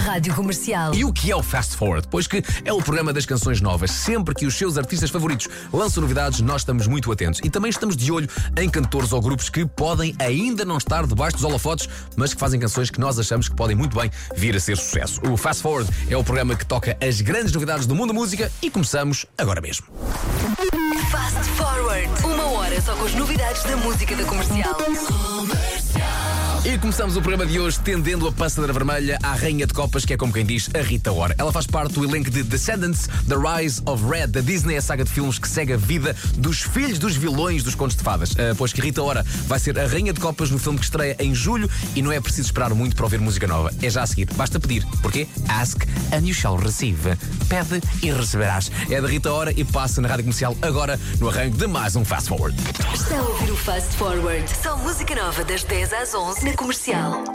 Rádio Comercial. E o que é o Fast Forward? Pois que é o programa das canções novas. Sempre que os seus artistas favoritos lançam novidades, nós estamos muito atentos. E também estamos de olho em cantores ou grupos que podem ainda não estar debaixo dos holofotes, mas que fazem canções que nós achamos que podem muito bem vir a ser sucesso. O Fast Forward é o programa que toca as grandes novidades do mundo da música e começamos agora mesmo. Fast Forward. 1 hora só com as novidades da música da Comercial. E começamos o programa de hoje tendendo a passadeira vermelha à rainha de copas, que é como quem diz a Rita Ora. Ela faz parte do elenco de Descendants, The Rise of Red, da Disney, a saga de filmes que segue a vida dos filhos dos vilões dos contos de fadas. Pois que Rita Ora vai ser a rainha de copas no filme que estreia em julho e não é preciso esperar muito para ouvir música nova. É já a seguir. Basta pedir. Porquê? Ask and you shall receive. Pede e receberás. É da Rita Ora e passa na Rádio Comercial agora no arranque de mais um Fast Forward. Está a ouvir o Fast Forward. Só música nova das 10 às 11 na Comercial.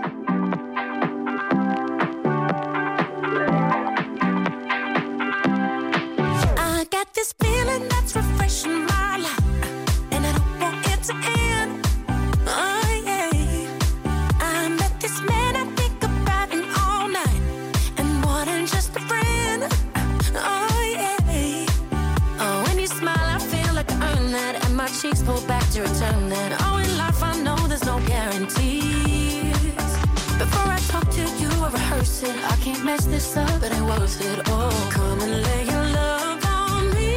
I got this feeling that's refreshing my life, and I don't want it to end. Oh yeah, I met this man I think about him all night, and more than just a friend. Oh yeah, oh when you smile I feel like I earned that, and my cheeks pull back to return that. Oh in life I know there's no guarantees. Before I talk to you I rehearse it. I can't mess this up, it ain't worth it. Oh come and lay your love on me.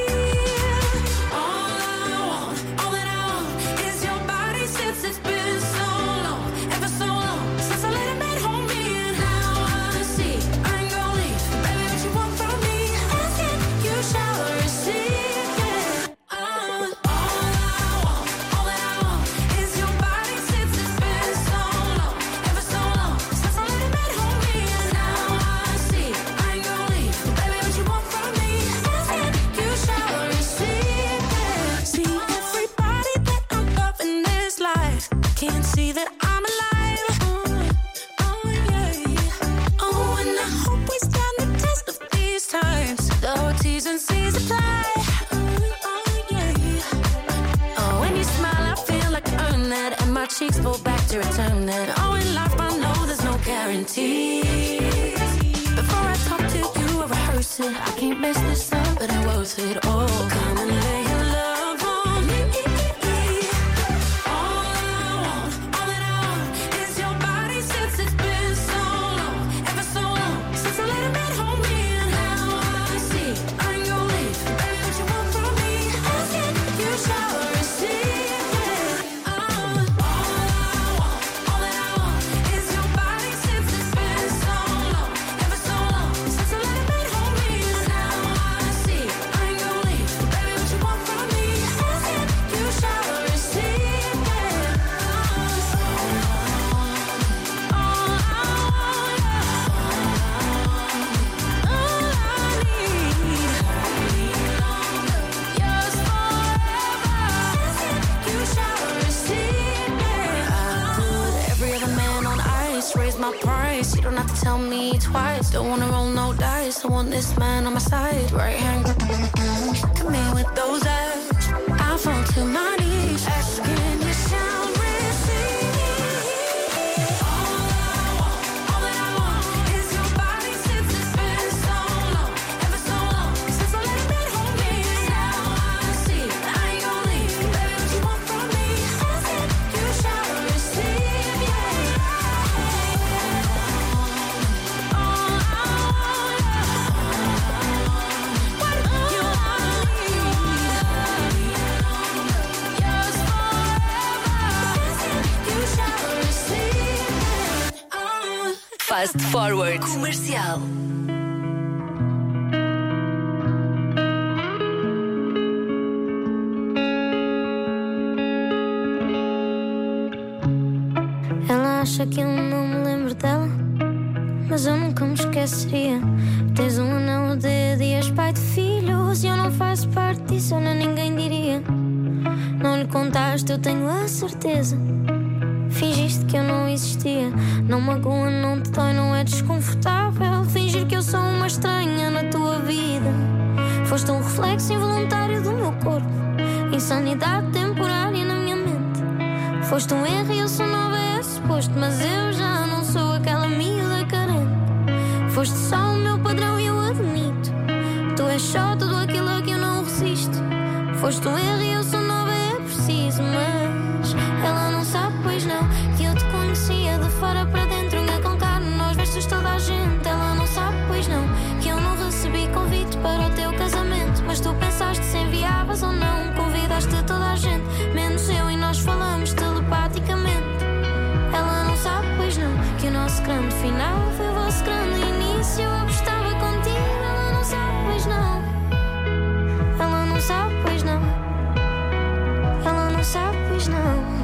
All that I want is your body since it's been so long, ever so long since I let a man hold me. And now I see I ain't gon' leave, baby, what you want from me, ask it, you shall receive. Yeah. All that I want is your body since it's been so long, ever so long since I let a man hold me. And now I see I ain't gon' leave, baby, what you want from me, ask it, you shall receive. Yeah. See everybody that I'm loving this life, can't see that I'm alive. Oh yeah. Oh and I hope we stand the test of these times. The T's and C's apply. Oh yeah. Oh when you smile I feel like I earned that, and my cheeks pull back to return that. Oh in life I know there's no guarantees. Before I talk to you I rehearse it. I can't mess this up, it ain't worth it. Oh come and lay your love on me. All that I want is your body since it's been so long, ever so long since I let a man hold me. And now I see I ain't gon' leave, baby, what you want from me, ask it, you shall receive. Yeah. All that I want is your body since it's been so long, ever so long since I let a man hold me. And now I see I ain't gon' leave, baby, what you want from me, ask it, you shall receive. Yeah. Every other man on ice, raise my price. You don't have to tell me twice. Don't wanna roll no dice. I want this man on my side. Right hand, come in with those eyes. I fall to my knees, asking you shall receive. All that I want is your body since it's been so long, ever so long since I let a man hold me. Now I see I ain't gon' leave, baby, what you want from me, ask it, you shall receive. Yeah. What you need, yours forever, ask it, you shall receive. Fast Forward. Comercial. Ela acha que eu não me lembro dela, mas eu nunca me esqueceria. Tens um anel no dedo e és pai de filhos, e eu não faço parte disso, nem ninguém diria. Não lhe contaste, eu tenho a certeza. Fingiste que eu não existia. Não magoa, não te dói, não é desconfortável fingir que eu sou uma estranha na tua vida. Foste um reflexo involuntário do meu corpo, insanidade temporária na minha mente. Foste um erro e eu sou nova, é suposto, mas eu já não sou aquela miúda carente. Foste só o meu padrão e eu admito. Tu és só tudo aquilo a que eu não resisto. Foste um erro e eu sou nova, é preciso. Mas ela não sabe, pois não, que eu te conhecia de fora para dentro, unha com carne, nós vestes toda a gente. Ela não sabe, pois não, que eu não recebi convite para o teu casamento. Mas tu pensaste se enviavas ou não, convidaste toda a gente, menos eu, e nós falamos telepaticamente. Ela não sabe, pois não, que o nosso grande final foi o vosso grande início. Eu apostava contigo. Ela não sabe, pois não. Ela não sabe, pois não. Ela não sabe, pois não.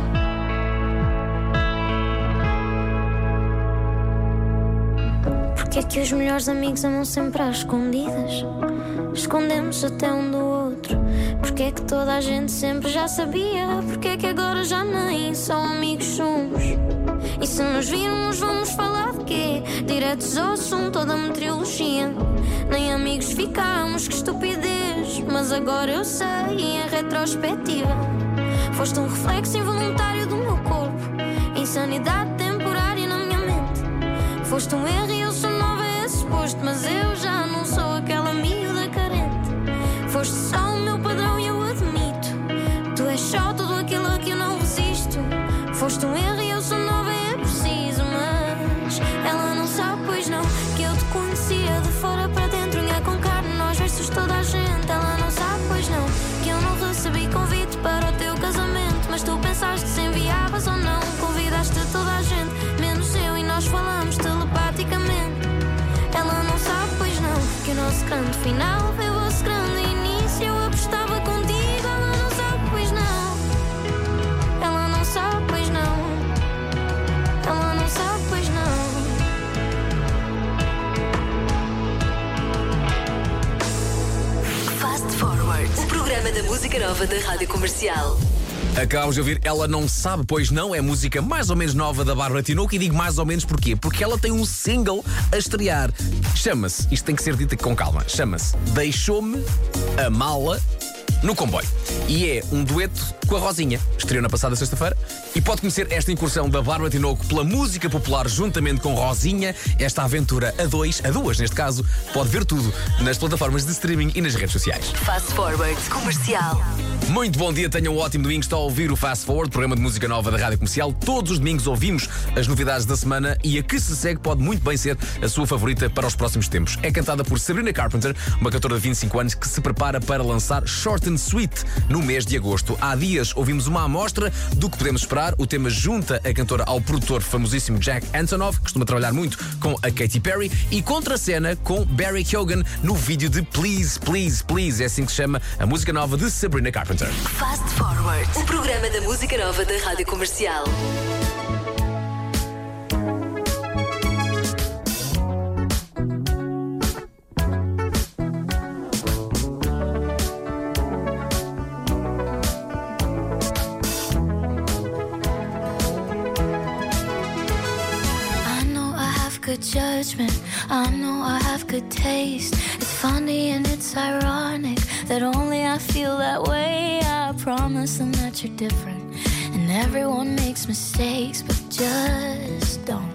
Porque é que os melhores amigos amam sempre às escondidas? Escondemos até um do outro. Porque é que toda a gente sempre já sabia? Porque é que agora já nem só amigos somos? E se nos virmos vamos falar de quê? Diretos ao assunto, toda a meteorologia. Nem amigos ficámos, que estupidez. Mas agora eu sei, em retrospectiva, foste um reflexo involuntário do meu corpo, insanidade temporária na minha mente. Foste um erro e eu sou nova, é suposto, mas eu já não sou aquela miúda carente. Foste só o meu padrão e eu admito. Tu és só tudo aquilo a que eu não resisto. Foste um erro e eu sou nova, é preciso. Mas ela não sabe, pois não, que eu te conhecia de fora para dentro, unha com carne, nós vestes toda a gente. Ela não sabe, pois não, que eu não recebi convite para o teu casamento. Mas tu pensaste se enviavas ou não, convidaste toda a gente, menos eu, e nós falamos telepaticamente. Ela não sabe, pois não, que o nosso grande final foi o vosso grande início. Eu apostava contigo. Ela não sabe, pois não. Ela não sabe, pois não. Ela não sabe, pois não. Fast Forward, o programa da música nova da Rádio Comercial. Acabamos de ouvir Ela Não Sabe, Pois Não. É a música mais ou menos nova da Bárbara Tinoco. E digo mais ou menos porquê? Porque ela tem um single a estrear. Chama-se, isto tem que ser dito com calma, chama-se Deixou-me a Mala no Comboio. E é um dueto com a Rosinha. Estreou na passada sexta-feira. E pode conhecer esta incursão da Bárbara Tinoco pela música popular juntamente com Rosinha. Esta aventura a duas neste caso. Pode ver tudo nas plataformas de streaming e nas redes sociais. Fast Forward Comercial. Muito bom dia, tenham um ótimo domingo. Está a ouvir o Fast Forward, programa de música nova da Rádio Comercial. Todos os domingos ouvimos as novidades da semana e a que se segue pode muito bem ser a sua favorita para os próximos tempos. É cantada por Sabrina Carpenter, uma cantora de 25 anos que se prepara para lançar Short and Sweet no mês de agosto. Há dias ouvimos uma amostra do que podemos esperar. O tema junta a cantora ao produtor famosíssimo Jack Antonoff, que costuma trabalhar muito com a Katy Perry, e contracena com Barry Keoghan no vídeo de Please, Please, Please. É assim que se chama a música nova de Sabrina Carpenter. Fast Forward, o programa da música nova da Rádio Comercial. Good judgment, I know I have good taste. It's funny and it's ironic that only I feel that way. I promise them that you're different, and everyone makes mistakes, but just don't.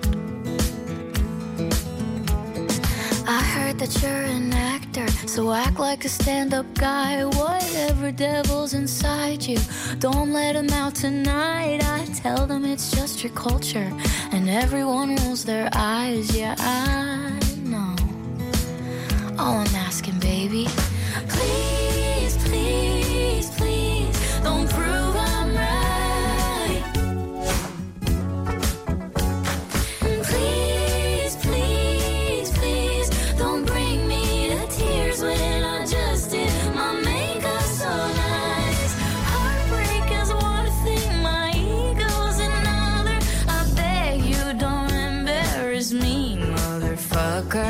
I heard that you're an actor, so act like a stand-up guy. Whatever devil's inside you, don't let him out tonight. I tell them it's just your culture, and everyone rolls their eyes. Yeah, I know. All I'm asking, baby, please, please, please, don't prove I'm right. Please, please, please, don't bring me to tears when I just did my makeup so nice. Heartbreak is one thing, my ego's another. I beg you don't embarrass me, motherfucker.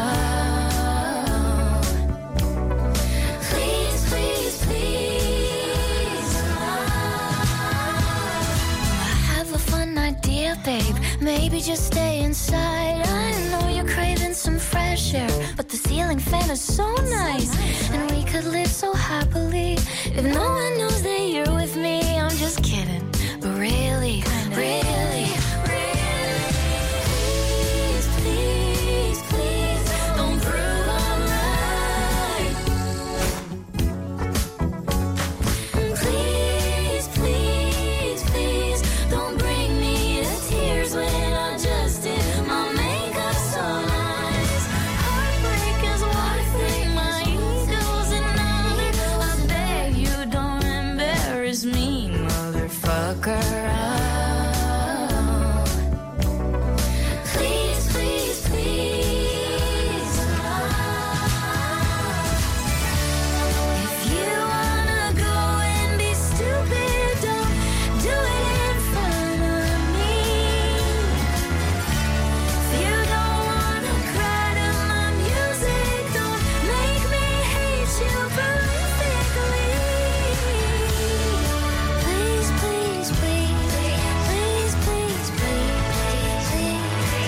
Please, please, please. I have a fun idea, babe. Maybe just stay inside. I know you're craving some fresh air, but the ceiling fan is so nice, and we could live so happily if no one knows that you're with me. I'm just kidding, but really, really, really, please, please, please, look around. Please, please, please. If you wanna go and be stupid, don't do it in front of me. If you don't wanna cry to my music, don't make me hate you prolifically. Please, please, please, please, please, please, please,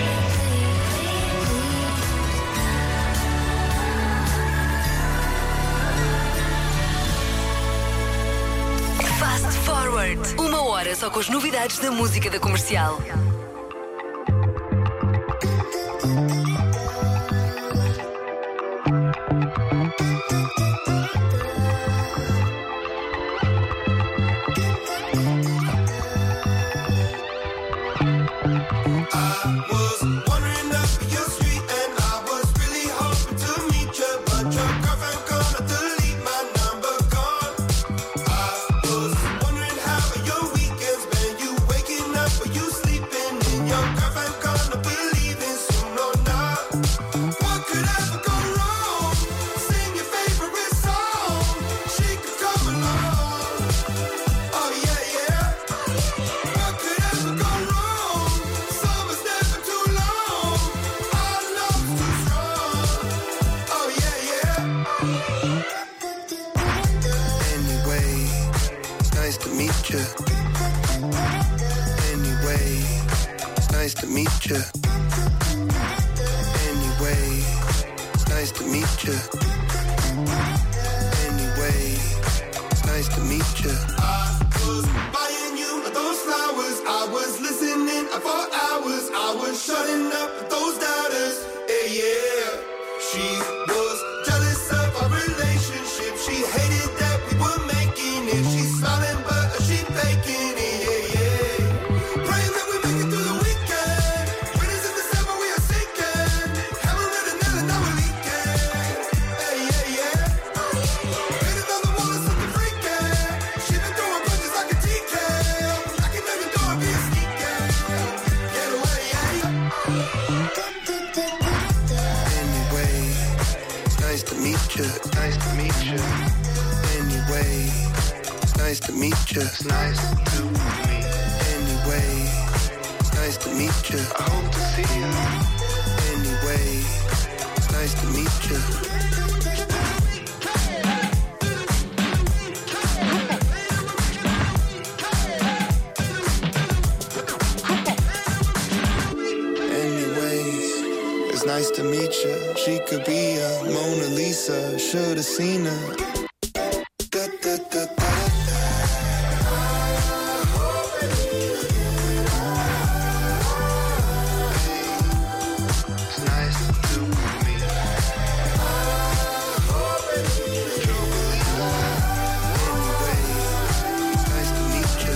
Fast Forward. Uma hora só com as novidades da música da Comercial. Was wandering up your street and I was really hoping to meet you, but your girlfriend gonna delete my number, gone. I was wondering how your weekends been. You waking up or you sleeping in? Your girlfriend gonna believe in soon or not. What could ever go wrong? Sing your favorite song. She could come along. Oh yeah, yeah. What could ever go wrong? Summer's never too long. Our love's too strong. Oh yeah, yeah. Anyway, it's nice to meet you. Anyway, it's nice to meet you. Anyway, it's nice to meet you. Anyway, it's nice to meet you. I was buying you those flowers. I was listening for hours. I was shutting up those doubters. Yeah, yeah. She was jealous of our relationship. She hated that we were making it. She's smiling, but she faking it. Yeah, yeah. Praying that we make it through the weekend. Winners in December, we are sinking. Haven't read a nail and now we're leaking. Hey, yeah, yeah. Painted on the wall is something freaking. She been throwing punches like a TK. I can never do it, be a sneaker. Get away, yeah. Anyway, it's nice to meet you. Nice to meet you. Anyway, it's nice to meet you. It's nice to meet. Anyway, it's nice to meet you. I hope to see you. Anyway, it's nice to meet you. Anyways, it's nice to meet you. She could be a Mona Lisa. Should've seen her. Da, da, da, da, It's nice to meet you. Anyway, it's nice to meet you.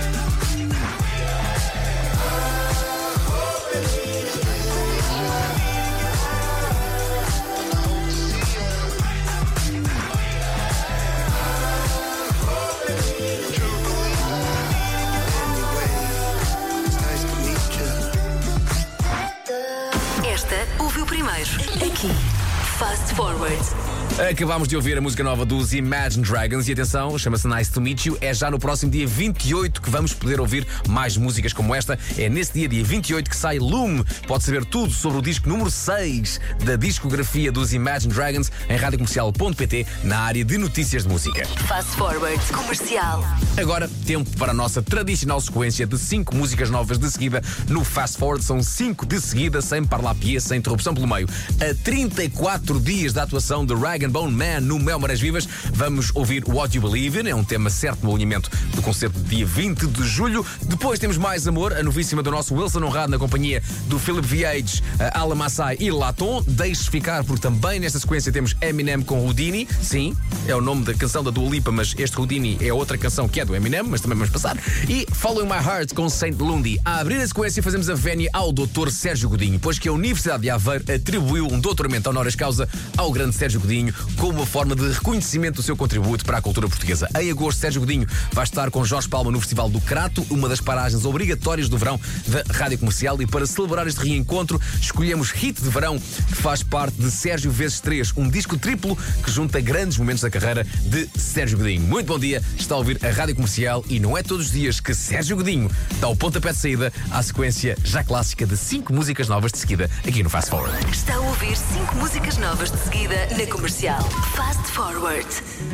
Esta ouviu primeiro. Aqui. Fast Forward. Acabámos de ouvir a música nova dos Imagine Dragons e atenção, chama-se Nice to Meet You. É já no próximo dia 28 que vamos poder ouvir mais músicas como esta. É nesse dia 28, que sai Lume. Pode saber tudo sobre o disco número 6 da discografia dos Imagine Dragons em radiocomercial.pt, na área de notícias de música. Fast Forward. Comercial. Agora, tempo para a nossa tradicional sequência de 5 músicas novas de seguida no Fast Forward. São 5 de seguida, sem parlapié, sem interrupção pelo meio. A 34 dias da atuação de Rag Bone Man no Mel Marés Vivas, vamos ouvir What You Believe In, é um tema certo no alinhamento do concerto de dia 20 de julho. Depois temos Mais Amor, a novíssima do nosso Wilson Honrado na companhia do Philip VH, Ala Massai e Laton. Deixe ficar, porque também nesta sequência temos Eminem com Houdini. Sim, é o nome da canção da Dua Lipa, mas este Houdini é outra canção que é do Eminem, mas também vamos passar. E Following My Heart com Saint Lundy. A abrir a sequência fazemos a vénia ao Dr. Sérgio Godinho, pois que a Universidade de Aveiro atribuiu um doutoramento honoris causa causa ao grande Sérgio Godinho, como uma forma de reconhecimento do seu contributo para a cultura portuguesa. Em agosto, Sérgio Godinho vai estar com Jorge Palma no Festival do Crato, uma das paragens obrigatórias do verão da Rádio Comercial, e para celebrar este reencontro, escolhemos Hit de Verão, que faz parte de Sérgio vezes 3, um disco triplo que junta grandes momentos da carreira de Sérgio Godinho. Muito bom dia, está a ouvir a Rádio Comercial e não é todos os dias que Sérgio Godinho dá o pontapé de saída à sequência já clássica de 5 músicas novas de seguida aqui no Fast Forward. Está a ouvir 5 músicas novas de seguida na Comercial. Fast Forward.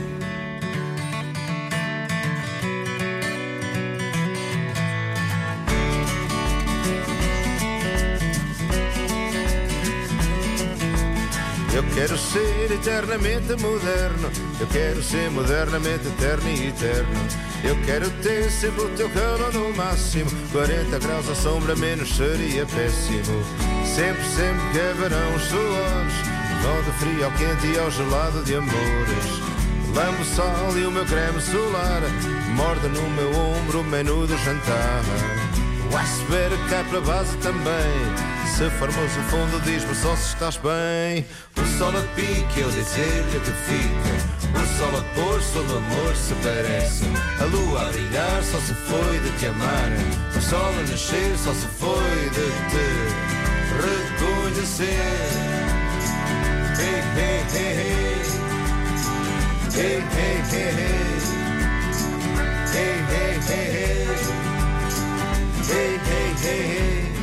Eu quero ser eternamente moderno, eu quero ser modernamente eterno e eterno. Eu quero ter sempre o teu calor no máximo, 40 graus à sombra menos seria péssimo. Sempre, sempre que é verão os suores vão do frio ao quente e ao gelado de amores. Lambo o sol e o meu creme solar morde no meu ombro o menu do jantar. O iceberg cai para a base também, se formos o fundo diz-me só se estás bem. O sol a pique, eu dizer-lhe que fica, o sol a pôr, sol do amor se parece. A lua a brilhar só se foi de te amar, o sol a nascer só se foi de te reconhecer. Hey, hey, hey, hey. Hey, hey, hey, hey. Hey, hey, hey, hey. Hey, hey, hey, hey.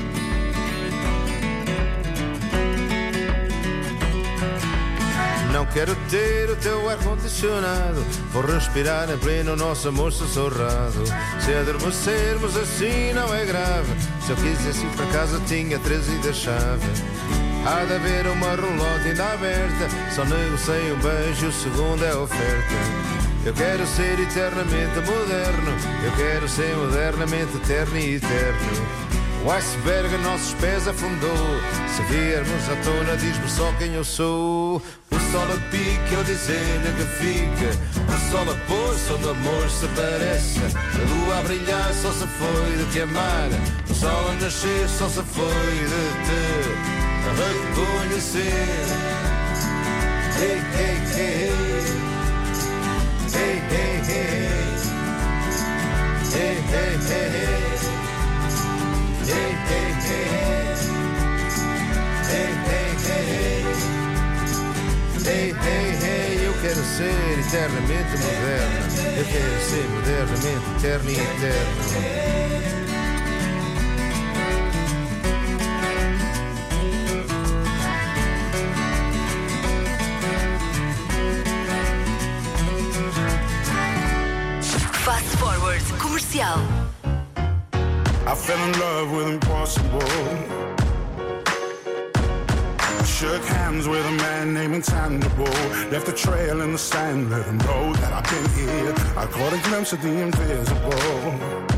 Não quero ter o teu ar-condicionado, vou respirar em pleno nosso amor sussurrado. Se adormecermos assim não é grave, se eu quisesse ir para casa tinha 13 da chave. Há de haver uma roulotte ainda aberta, só negociei um beijo, o segundo é oferta. Eu quero ser eternamente moderno, eu quero ser modernamente eterno e eterno. O iceberg a nossos pés afundou, se viermos à tona diz-me só quem eu sou. O sol a pique, eu dizer-lhe que fica, o sol a pôr, som do amor se parece. A lua a brilhar só se foi de te amar, o sol a nascer só se foi de te reconhecer. Hey, hey, hey, hey. Hey, hey, hey. Hey, hey, hey. Hey, hey, hey. Hey, hey, hey. Hey, hey, hey. Eu quero ser eternamente moderno, eu quero ser modernamente eterno e eterno. Fast Forward Comercial. I fell in love with impossible. I shook hands with a man named Intangible. Left a trail in the sand, let him know that I've been here. I caught a glimpse of the invisible.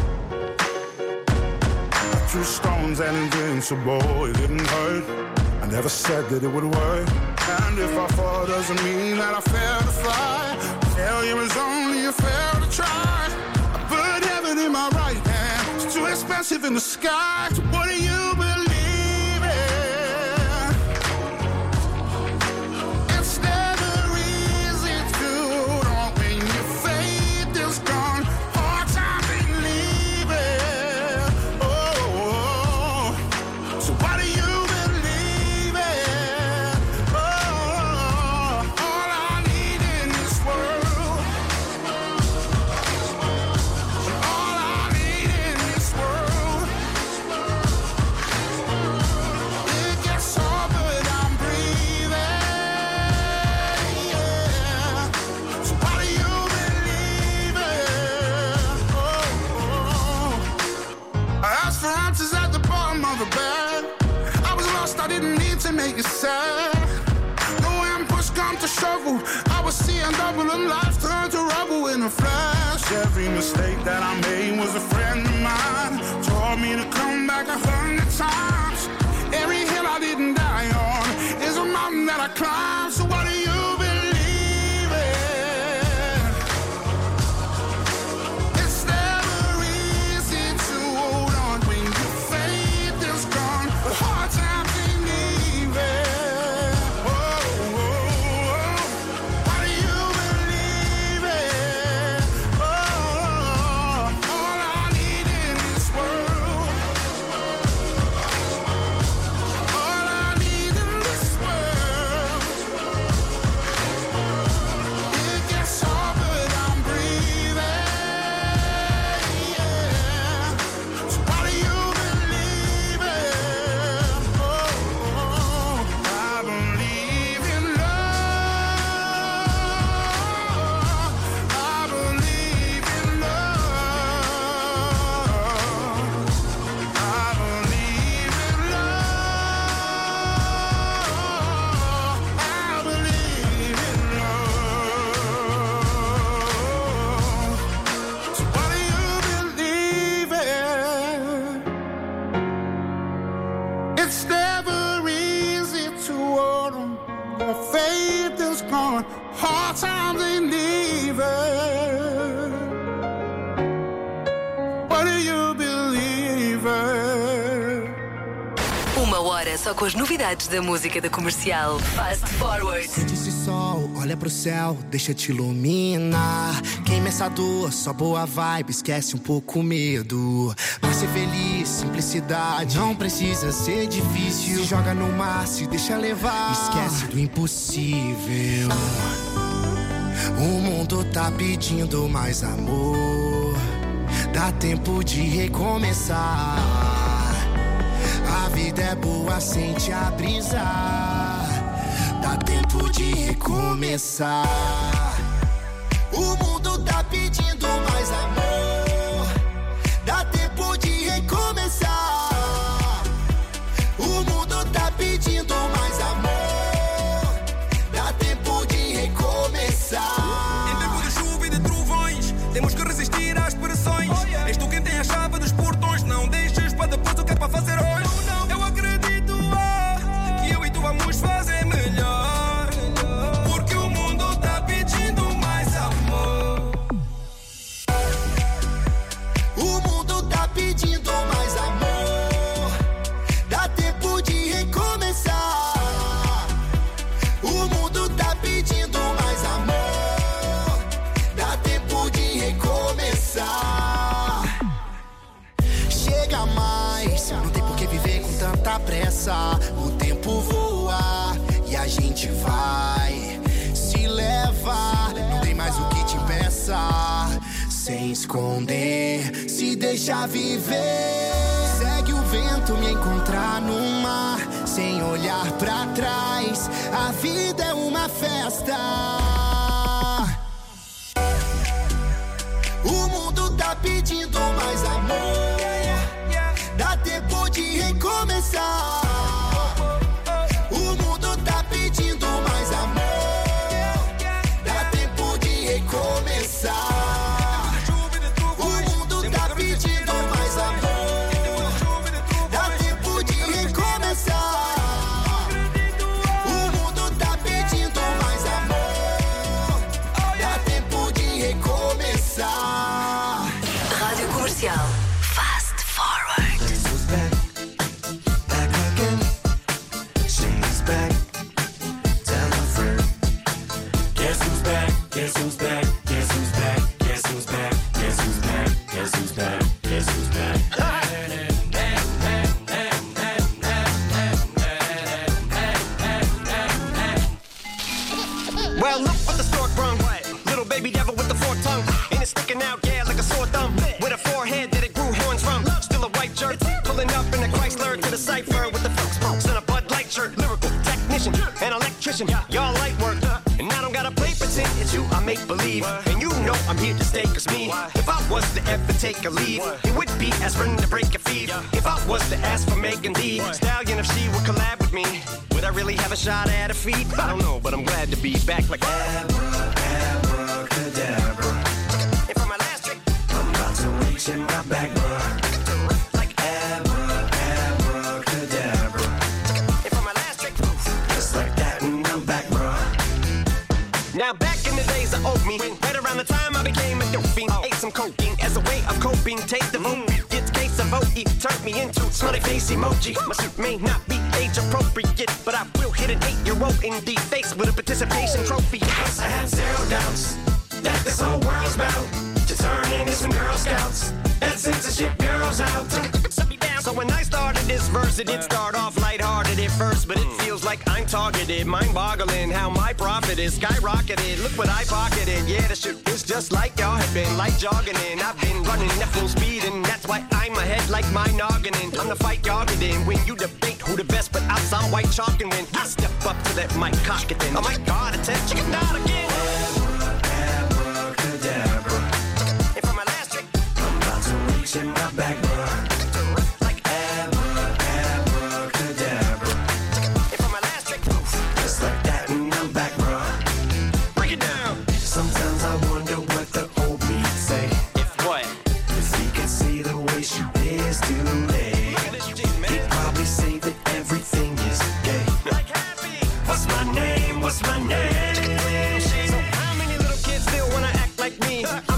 I threw stones and invincible. It didn't hurt, I never said that it would work. And if I fall doesn't mean that I failed to fly. Failure is only a fail to try. I put heaven in my right hand, it's too expensive in the sky. So what do you believe in? It's never easy to know when your faith is gone. Hard time believing. Oh, so what do you believe in? Oh, all I need in this world, all I need in this world, it gets hard but I'm breathing, yeah. So what do you believe in? Oh, I asked for answers at the bottom of the bed. I was lost, I didn't need to make it sad. No, when push come to shovel, I was seeing double and life turned to rubble in a flash. Every mistake that I made was a friend of mine, taught me to come back 100 times. Every hill I didn't die on is a mountain that I climbed. So what do you believe in? It's never easy to hold on when your faith is gone, but hard times ain't even. Oh, gone. Hard times ain't leaving. What do you believe in? Uma hora só com as novidades da música da Comercial. Fast Forward. Sente esse sol, olha pro céu, deixa te iluminar. Queima essa dor, só boa vibe, esquece um pouco o medo. Pra ser feliz, simplicidade, não precisa ser difícil. Se joga no mar, se deixa levar, esquece do impossível. O mundo tá pedindo mais amor, dá tempo de recomeçar. A vida é boa sem te abrisar, dá tempo de recomeçar. O mundo tá pedindo mais amor, dá tempo de recomeçar. O mundo tá pedindo mais amor, dá tempo de recomeçar. Em tempo de chuva e de trovões, temos que resistir às pressões. És tu quem tem a chave dos portões, não deixes para depois o que é para fazer hoje. Eu acredito que eu e tu vamos fazer melhor, porque o mundo tá pedindo mais amor. O mundo tá pedindo mais amor, dá tempo de recomeçar. O mundo tá pedindo mais amor, dá tempo de recomeçar. Chega mais, não tem por que viver com tanta pressa. O tempo voa e a gente vai se levar. Não tem mais o que te impeça, sem esconder, se deixa viver. Segue o vento, me encontrar no mar, sem olhar pra trás. A vida é uma festa. O mundo tá pedindo mais amor, dá tempo de recomeçar. O mundo tá pedindo mais amor, dá tempo de recomeçar. O mundo tá pedindo mais amor, dá tempo de recomeçar. O mundo tá pedindo mais amor, dá tempo de recomeçar. Rádio Comercial. Fast Forward. Well, look what the stork brung. Little baby devil with the forked tongue. And it's sticking out, yeah, like a sore thumb. With a forehead that it grew horns from. Still a white shirt, pulling up in a Chrysler to the cipher with the folk smokes and a Bud Light shirt. Lyrical technician, an electrician, y'all light work. And I don't gotta play pretend, it's you I make believe. And you know I'm here to stay, cause me, if I was to ever take a leave, it would be aspirin to break a feed. If I was to ask for Megan D Stallion, if she would collab with me, would I really have a shot at a feat? I don't know, but I'm glad to be back like abracadabra. And for my last trick, I'm about to reach in my back, bruh. Like abracadabra. And for my last trick, just like that, and I'm back, bruh. Now back in the days of old me, right around the time I became a dope fiend, ate some cocaine as a way of coping. Taste of opiates, case of OE turned me into smiley face emoji. My suit may not be age appropriate, but I will hit an 8-year-old in the face with a participation trophy. Yes, I have zero doubts that this whole world's bound to turn into some Girl Scouts and censorship bureaus out. So when I started this verse, it did start off lighthearted at first, but it feels like I'm targeted, mind-boggling how my profit is skyrocketed. Look what I pocketed, yeah, the shit is just like y'all have been, like jogging in. I've been running at full speed, and that's why I'm ahead like my noggin in. I'm the fight y'all get in when you debate who the best, but I'm some white chalk, and when I step up to that mic, cock it then. Oh my God, it's a chicken out again. Abracadabra. And for my last trick, I'm about to reach in my back, bruh. What's my name?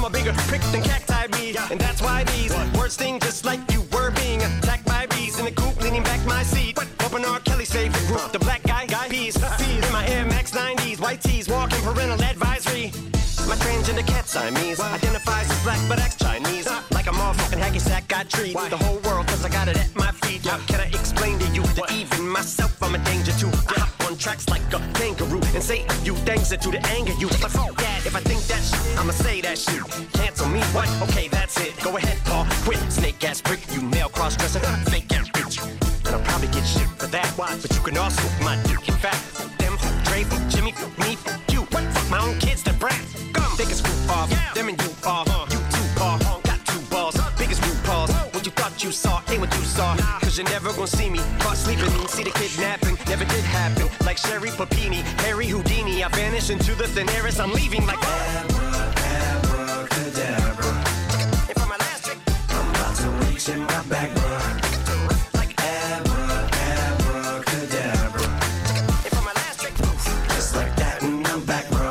I'm a bigger prick than cacti me. And that's why these words sting just like you were being attacked by bees. In the coop, leaning back my seat. Open R. Kelly's favorite group, the black guy peas. In my Air Max 90s, white tees, walking parental advisory. My transgender cat Siamese identifies as black but acts Chinese. Like a motherfucking hacky sack, got treat the whole world cause I got it at my feet. How can I explain to you that even myself I'm a danger to? I hop on tracks like a kangaroo and say a few things that to the anger you. But fuck that, if I think that shit, I'ma say that shit. Cancel me, what? Okay, that's it. Go ahead, Paul, quit. Snake ass prick, you male cross-dresser, fake ass bitch. And I'll probably get shit for that. But you can also my dick. In fact, them, Dre, Jimmy, me, you. What? Fuck my own kids, that brat. They can screw off, them and you off. You too far, got two balls, biggest root paws. What you thought you saw ain't what you saw. Cause you're never gonna see me caught sleeping. See the kidnapping, never did happen. Like Sherry Papini, Harry Houdini. I vanish into the thin air as I'm leaving like abracadabra. And for my last trick, I'm about to reach in my back, bro. Like abracadabra. And for my last trick, just like that and I'm back, bro.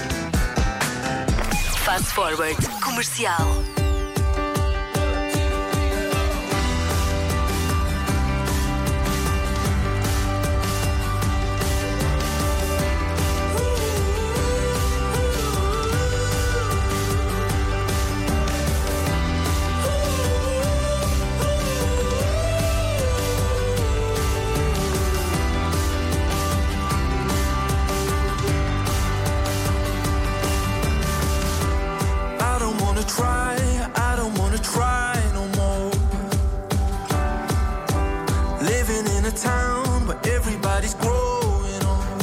Fast Forward Comercial. Town where everybody's growing old.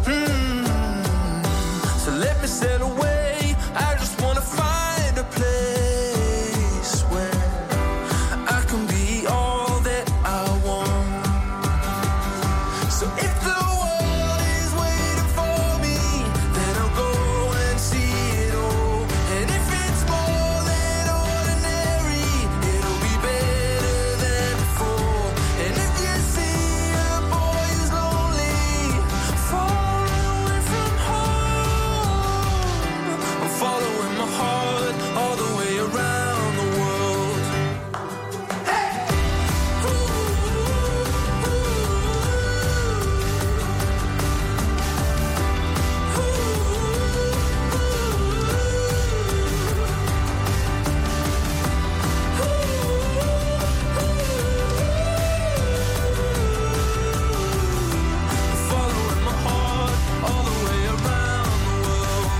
So let me sail away. I just wanna find a place where I can be all that I want. So if the world is waiting for me, then I'll go and see it all. And if it's more than ordinary, it'll be better than before. And if you see following my heart all the way around the world. Hey! Following my heart all the way around the world.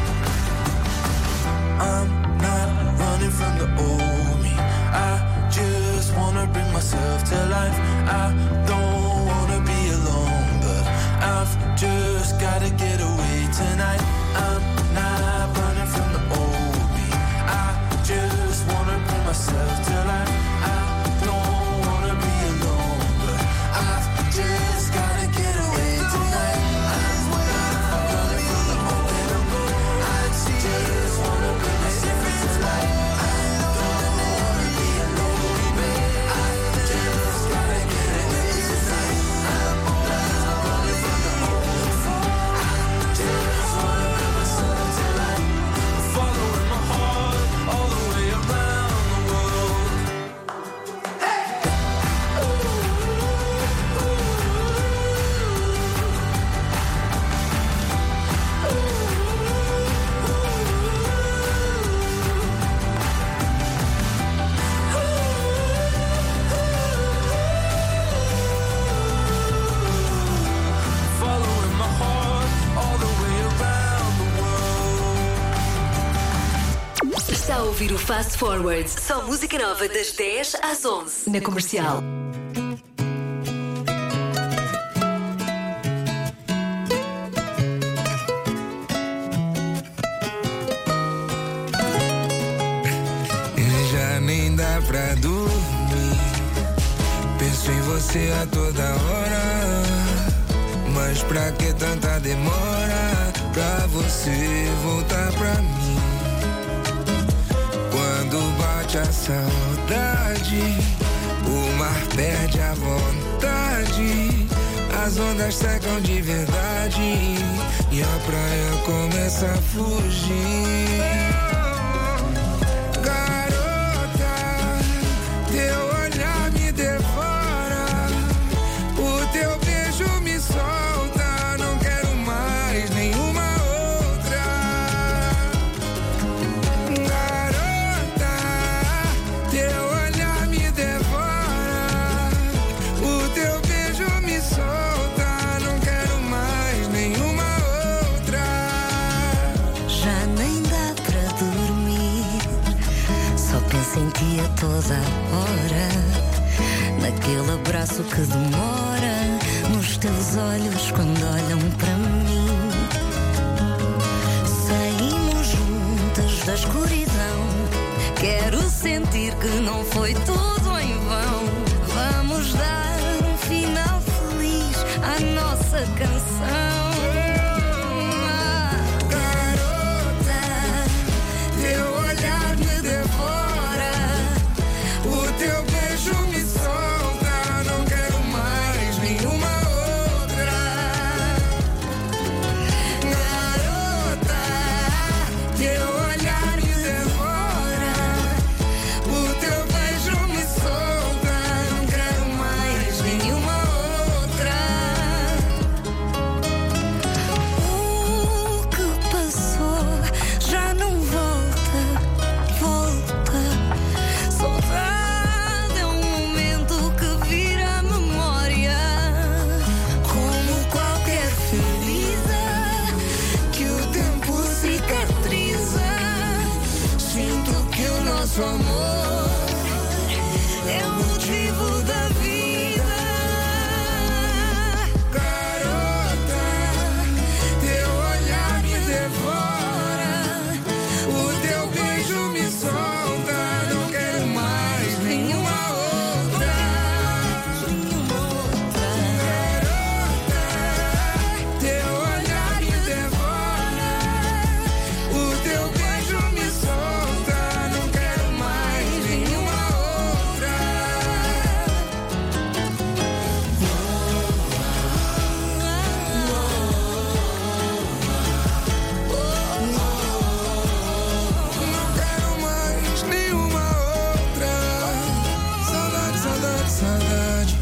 I'm not running from the old me. I just wanna bring myself to life. I don't wanna be alone, but I've just gotta get away tonight. I'm not running from the old me. I just wanna bring myself to life. I don't wanna be alone, but I've just gotta get away tonight. I'm running from the old me. I just wanna bring myself to life. I don't wanna be alone, baby. I just gotta get away tonight. I'm running from the old me. I just wanna bring myself to life. Following my heart all the way around the world. Hey! Following my heart all the way around the world. Está a ouvir o Fast Forward. Só música nova das 10 às 11 na Comercial. Já nem dá pra dormir. Penso em você a toda hora. Mas pra que tanta demora pra você voltar pra mim? Quando bate a saudade, o mar perde a vontade. As ondas secam de verdade e a praia começa a fugir. aqui a toda hora, naquele abraço que demora, nos teus olhos quando olham para mim. Saímos juntas da escuridão, quero sentir que não foi tudo em vão. Vamos dar um final feliz à nossa canção. Garota, teu olhar me devora, o teu beijo me solta, não quero mais nenhuma outra. Garota, teu olhar me devora, o teu beijo me solta, não quero mais nenhuma outra. O que passou já não volta, volta. Saudade é um momento que vira memória, como qualquer ferida que o tempo cicatriza. Sinto que o nosso amor é o motivo da vida. Garota, teu olhar me devora, o teu beijo me solta, não quero mais nenhuma outra. Garota, teu olhar me devora, o teu beijo me solta, não quero mais nenhuma outra. Não quero mais nenhuma outra. Saudade, saudade, saudade.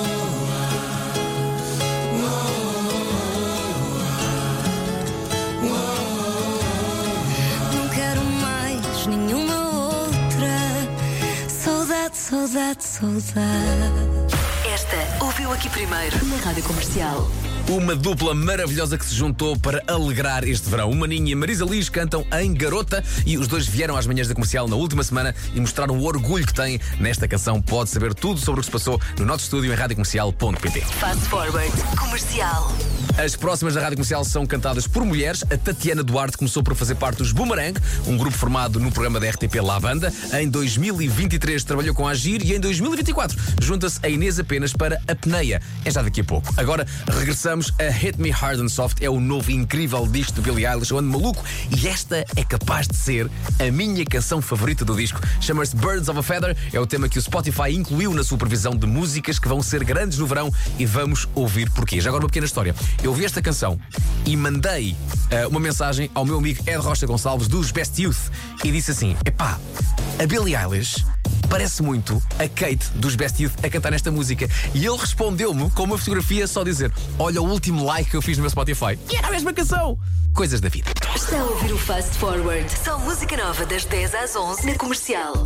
Não quero mais nenhuma outra. Saudade, saudade, saudade. Esta ouviu aqui primeiro na Rádio Comercial. Uma dupla maravilhosa que se juntou para alegrar este verão. O Maninho e a Marisa Liz cantam em Garota e os dois vieram às manhãs da Comercial na última semana e mostraram o orgulho que têm nesta canção. Pode saber tudo sobre o que se passou no nosso estúdio em radiocomercial.pt. Fast Forward Comercial. As próximas da Rádio Comercial são cantadas por mulheres. A Tatiana Duarte começou por fazer parte dos Boomerang, um grupo formado no programa da RTP Lavanda. Em 2023 trabalhou com a Agir e em 2024 junta-se a Inês Apenas para a Peneia. É já daqui a pouco. Agora regressamos a Hit Me Hard and Soft. É o novo incrível disco do Billie Eilish. Eu ando maluco e esta é capaz de ser a minha canção favorita do disco. Chama-se Birds of a Feather. É o tema que o Spotify incluiu na sua previsão de músicas que vão ser grandes no verão e vamos ouvir porquê. Já agora uma pequena história. Eu ouvi esta canção e mandei uma mensagem ao meu amigo Ed Rocha Gonçalves dos Best Youth e disse assim: epá, a Billie Eilish parece muito a Kate dos Best Youth a cantar esta música. E ele respondeu-me com uma fotografia só dizer: olha o último like que eu fiz no meu Spotify. E era a mesma canção. Coisas da vida. Está a ouvir o Fast Forward. Só música nova das 10 às 11 na Comercial.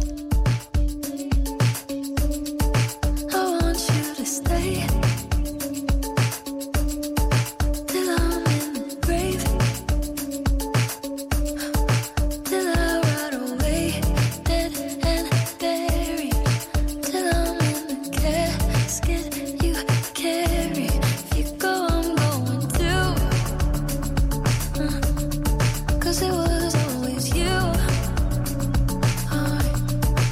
I want you to stay till I'm in the grave, till I rot away, dead and buried, till I'm in the casket you carry. If you go, I'm going too, 'cause it was always you.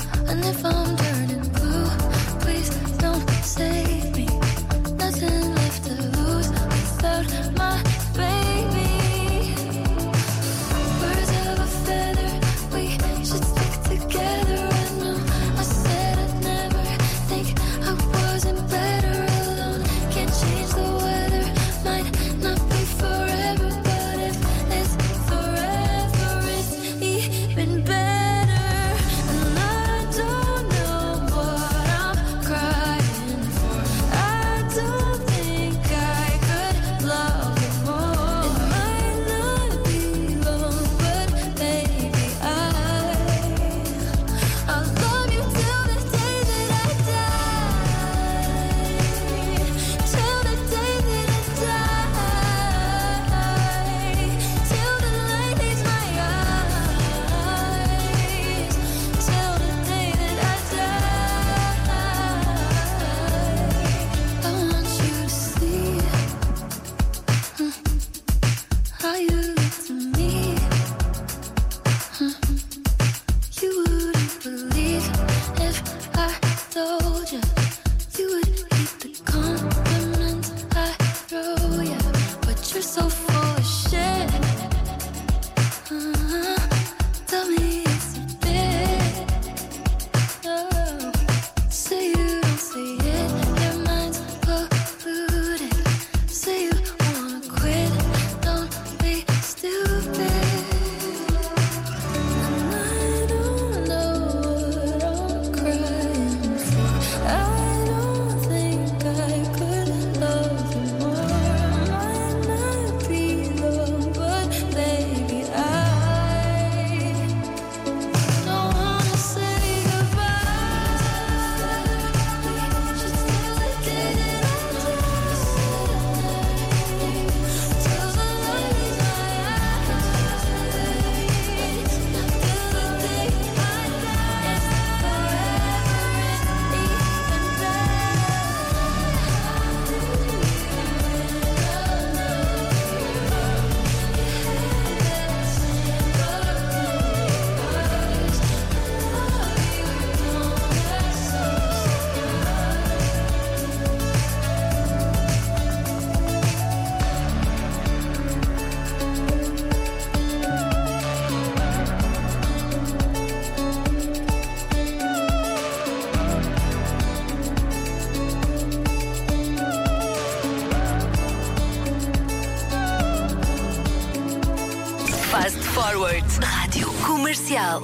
Fast Forward. Rádio Comercial.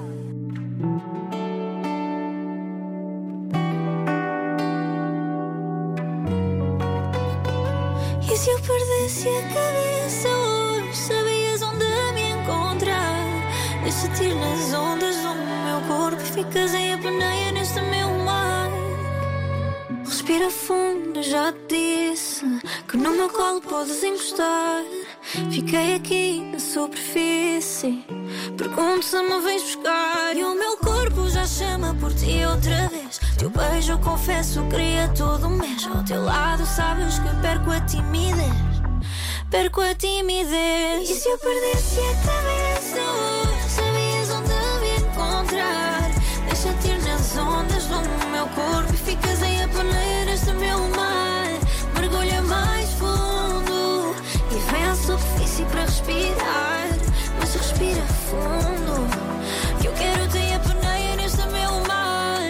E se eu perdesse a cabeça hoje, sabias onde me encontrar? Deixa-te ir nas ondas do meu corpo e ficas em apneia neste meu mar. Respira fundo, já te disse que no meu colo podes encostar. Fiquei aqui na superfície, pergunto se me vens buscar. E o meu corpo já chama por ti outra vez. Teu beijo, eu confesso, queria todo um mês. Ao teu lado sabes que perco a timidez. Perco a timidez. E se eu perdesse a cabeça hoje, sabias onde me encontrar? Deixa-te ir nas ondas do meu corpo e ficas em apneia neste meu mar. Mergulha mais fundo e vem à superfície para respirar. Mas respira fundo, que eu quero te apneia neste meu mar.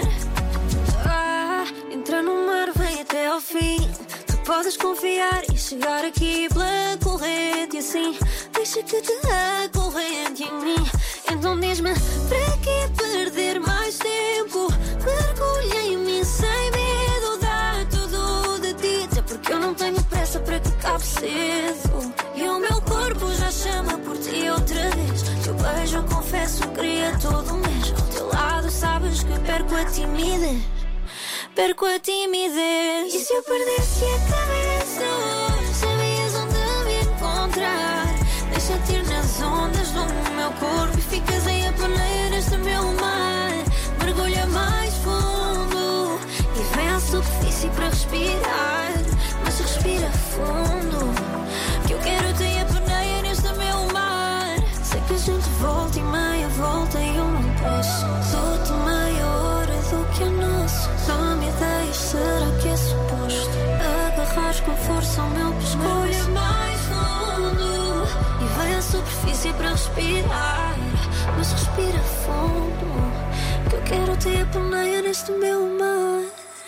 Entra no mar, vem até ao fim. Tu podes confiar e chegar aqui pela corrente. E assim, deixa que te acorrente em mim. Então diz-me, para que perder mais tempo? Mergulha em mim sem medo, dá tudo de ti. Até porque eu não tenho pressa para que acabe cedo. E o meu corpo já chama por ti outra vez. Teu beijo, eu confesso, queria todo um mês. Ao teu lado sabes que perco a timidez. Perco a timidez. E se eu perdesse a cabeça hoje, sabias onde me encontrar? Deixa-te ir nas ondas do meu corpo e ficas em apneia neste meu mar. Mergulha mais fundo e vem à superfície para respirar. Mas respira fundo, que eu quero te apneia neste meu mar. Sei que a gente volta e meia volta e eu não posso. Dou-te meia hora do que é nosso. Dá-me ideias, será que é suposto agarrares com força ao meu pescoço? Mergulha mais fundo e vem à superfície para respirar. Mas respira fundo, que eu quero te apneia neste meu mar.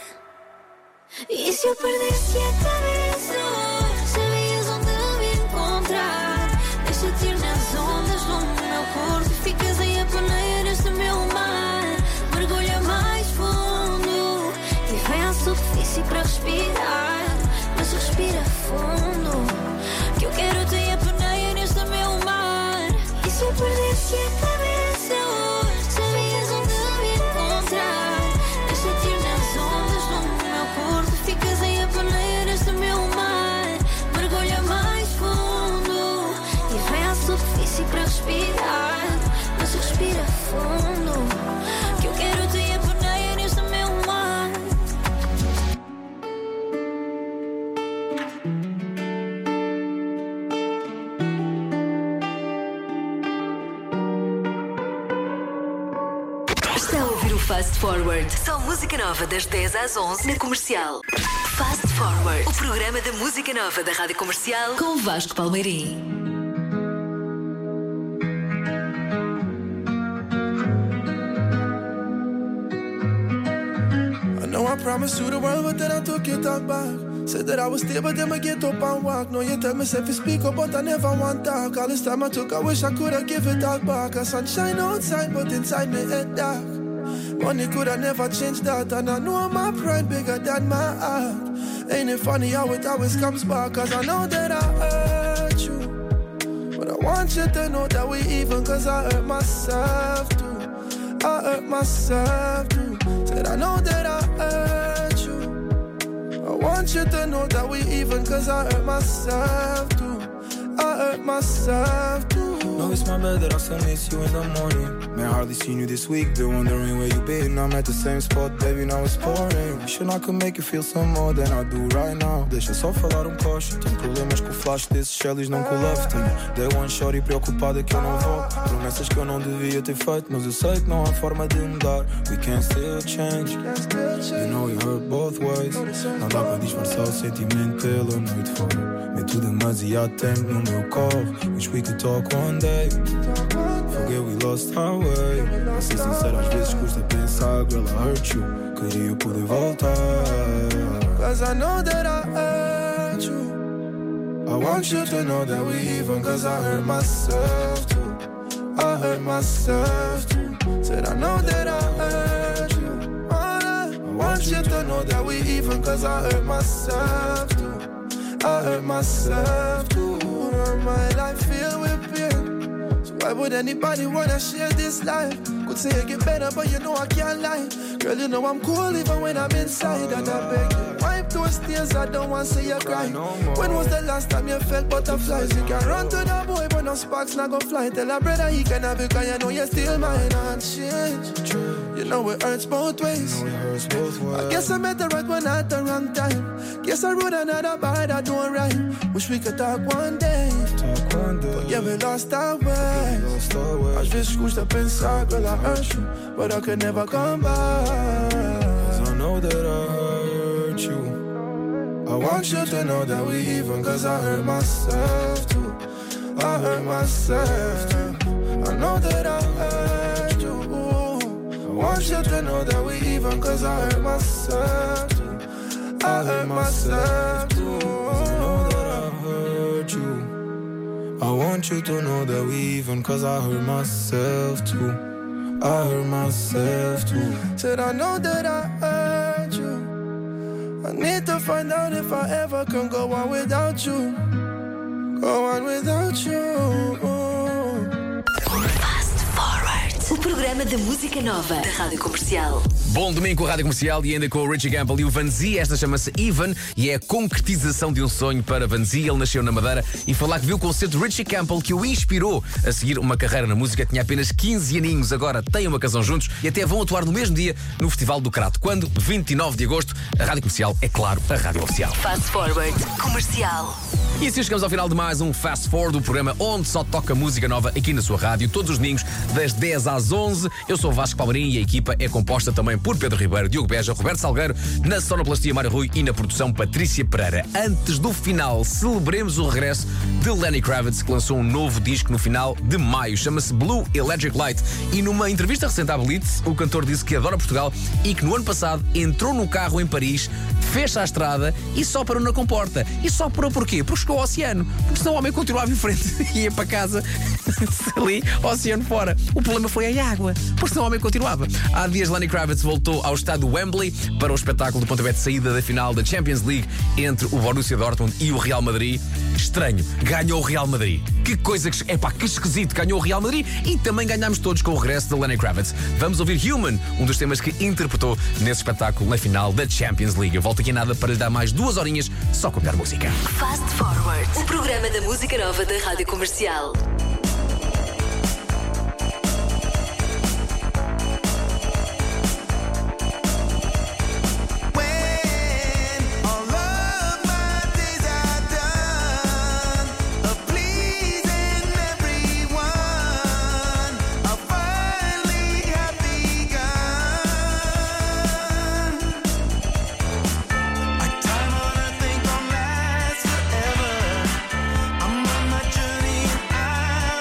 E se eu perdesse a cabeça hoje, sabias onde me encontrar? Deixa-te ir nas ondas do meu corpo e ficas em apneia neste meu mar. Mergulha mais fundo e vem à superfície para respirar. Mas respira fundo, que eu quero te apneia neste meu mar. E se eu perdesse a cabeça hoje, sabias onde me encontrar? Deixa-te ir nas ondas do meu corpo e ficas em apneia neste meu mar. Mergulha mais fundo e vem à superfície para respirar. Mas respira fundo, que eu quero te apneia neste meu mar. Está a ouvir o Fast Forward. Só música nova das 10 às 11 na Comercial. Fast Forward, o programa da música nova da Rádio Comercial com Vasco Palmeirim. I know I promised you the world, but then I took it all back. Said that I would stay, but then I get up and walk. No, you tell me if you speak up, but I never want talk. All this time I took, I wish I could have give it all back. A sunshine outside, but inside me head dark. Money could have never changed that, and I know my pride bigger than my heart. Ain't it funny how it always comes back? Cause I know that I hurt you, but I want you to know that we even. Cause I hurt myself too, I hurt myself too. Said I know that I hurt you, I want you to know that we even. Cause I hurt myself too, I hurt myself too. No, it's my bad that I still miss you in the morning. Man, hardly seen you this week, been wondering where you been. I'm at the same spot, baby, now it's pouring. Wishing I could make you feel some more than I do right now. Deixa só falar coche. Tenho problemas com o flash desses Shellys, não com o love team. Day one shorty preocupada que eu não vou. Promessas que eu não devia ter feito, mas eu sei que não há forma de mudar. We can still change. You know it hurt both ways. Não dá para disfarçar o sentimento pela noite fora. Meto demasiado tempo no meu corpo. Wish we could talk one day. Forget we lost our way. Pra ser sincero, às vezes custa pensar, girl, I hurt you. Queria poder voltar. Cause I know that I hurt you, I I want you to know that we even, cause I hurt myself too. I hurt myself too. Said I know that I hurt you. I want you to know that we even, cause I hurt myself too. I hurt myself too. My life filled with pain. So why would anybody wanna share this life? Could say it get better, but you know I can't lie. Girl, you know I'm cool even when I'm inside. And I beg you, wipe those tears, I don't want to see you cry. When was the last time you felt butterflies? You can run to the boy, but no sparks not gonna fly. Tell a brother he can have it, cause you know you're still mine. And change, you know it hurts both ways. I guess I met the right one at the wrong time. Guess I wrote another bar that don't rhyme. Wish we could talk one day, but yeah, we lost our way. Às vezes custa pensar, girl, I hurt you, but I could never come back. Cause I know that I hurt you. I want you to know that we even, cause I hurt myself too. I hurt myself too. I know that I hurt you. I want you to know that we even, cause I hurt myself too. I hurt myself too. I know that I hurt you. I want you to know that we even, cause I hurt myself too. I hurt myself too. Said I know that I hurt you. I need to find out if I ever can go on without you. Go on without you. Fast Forward. O programa da música nova da Rádio Comercial. Bom domingo com a Rádio Comercial e ainda com o Richie Campbell e o Vanzi. Esta chama-se Even e é a concretização de um sonho para Vanzi. Ele nasceu na Madeira e foi lá que viu o concerto de Richie Campbell que o inspirou a seguir uma carreira na música. Tinha apenas 15 aninhos, agora têm uma canção juntos e até vão atuar no mesmo dia no Festival do Crato. Quando? 29 de agosto. A Rádio Comercial é, claro, a rádio oficial. Fast Forward Comercial. E assim chegamos ao final de mais um Fast Forward, o programa onde só toca música nova aqui na sua rádio, todos os domingos, das 10 às 11. Eu sou o Vasco Palmeirim e a equipa é composta também por Pedro Ribeiro, Diogo Beja, Roberto Salgueiro, na sonoplastia Mário Rui e na produção Patrícia Pereira. Antes do final, celebremos o regresso de Lenny Kravitz, que lançou um novo disco no final de maio, chama-se Blue Electric Light. E numa entrevista recente à Blitz, o cantor disse que adora Portugal e que no ano passado entrou no carro em Paris, fecha a estrada e só parou na comporta. E só parou porquê? Porque chegou ao oceano. Porque senão o homem continuava em frente e ia para casa ali, oceano fora. O problema foi a água. Porque senão o homem continuava. Há dias Lenny Kravitz voltou ao estádio Wembley para o espetáculo do pontapé de saída da final da Champions League entre o Borussia Dortmund e o Real Madrid. Estranho, ganhou o Real Madrid. Que coisa que... Epá, que esquisito, ganhou o Real Madrid e também ganhámos todos com o regresso de Lenny Kravitz. Vamos ouvir Human, um dos temas que interpretou nesse espetáculo na final da Champions League. Eu volto aqui a nada para lhe dar mais 2 horinhas só com a melhor música. Fast Forward, o programa da música nova da Rádio Comercial. I'm on my journey and I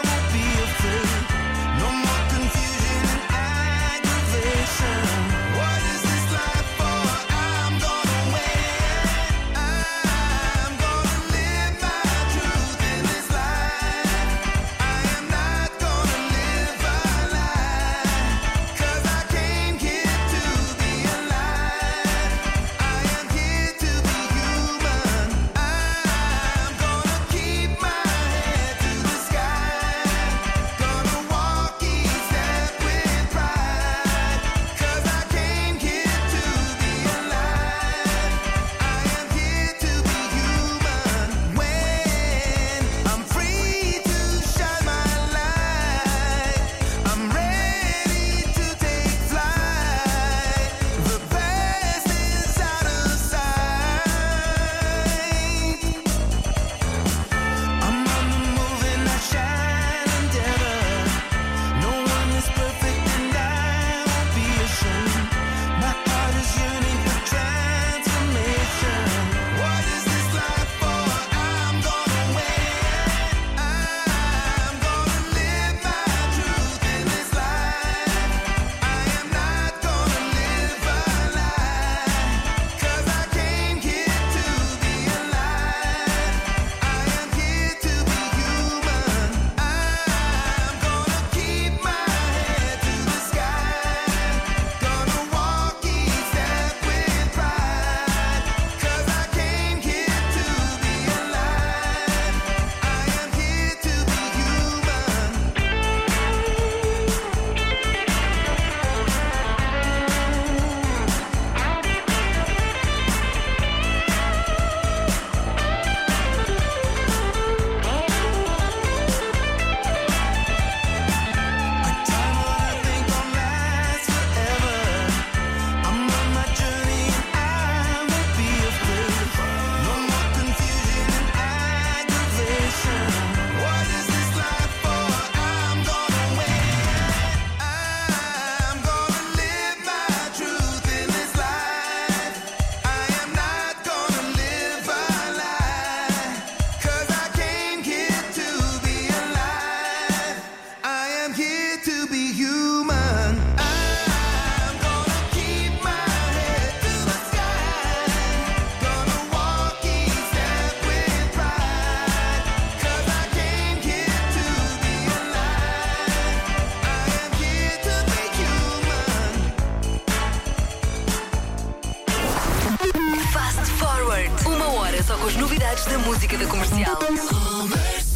dia só com as novidades da música da Comercial.